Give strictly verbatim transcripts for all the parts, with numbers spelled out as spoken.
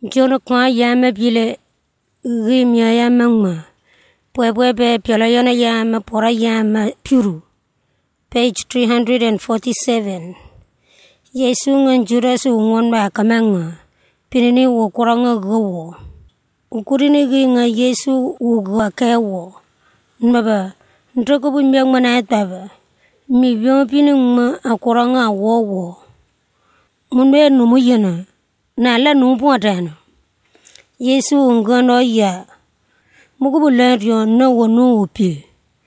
Jono kwa yama bile rimya yama ngma. Pwebwebe pyola yana yama pora yama puru. Page three hundred forty-seven. Yesu ngan Judas ungon ba kamanga. Pinini wo kuranga gawo. Ukurini gi nga Yesu uga kawo. Nbaba ntroko bunbyang manayat baba. Mi byong pining ma akuranga wo wo. Munbe numu yana. Na la numu atana. Yesu ngano ya. Mugubu lenrio na wonu upi.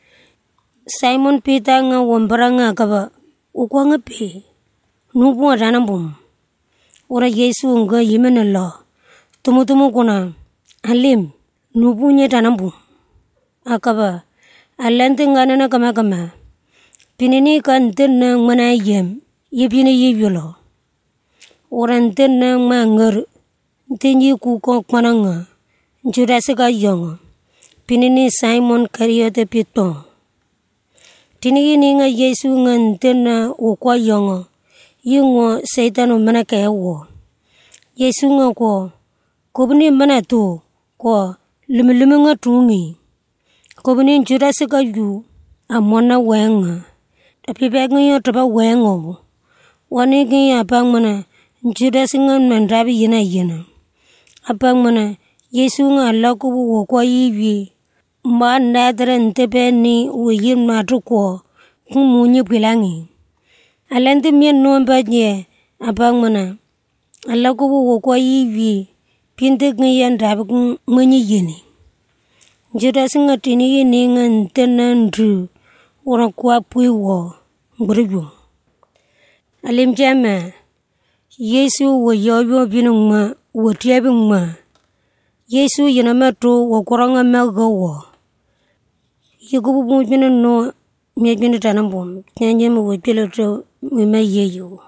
Simon Peter nga wambara nga kaba. Ukwa nga pi. Numu atana bum. Ora Yesu nga yimena la. Tumutumu kuna. Alim. Numu nye tana bum. Akaba. Alante nga nana kama kama. Pinini ka nten na ngmana yem. Yepini yibyo. Ora nten na ngma ngar. Nten yi kuko kwana nga. Judas ka yonga. Pinini Simon Kariote pito. Tinigi ni nga Yesu nga nten na ukwa yonga. Yungo Satan umana kaya wo. Yesu nga ko. Kubini mana tu. Ko lumilume nga tungi. Kubini Judas ka yu. Amona wenga. Tapi bag nga taba wengo. Wani nga apang mana. Judas nga mandrabi yina yina. Apang mana. Yesu nga Allah kubu wakwa yiwi. Mba nadra ntepe ni uyin matu ko. Kung munyi pilangi. Alante mian nomba nye. Apang mana. Allah kubu wakwa yiwi. Pintek nga yan drabi kung manyi yini. Judas nga tinigi ni nga ntena ndru. Ora kwa pui wo. Nguribu. Alim jama. Yesu wa yoyo binung ma. Wa tiabing ma. Yesu yana mato wa kuranga maga wa. Yukubu mujina no. Mejina tanambum. Nyanyama wa pila to. Mima yeyo.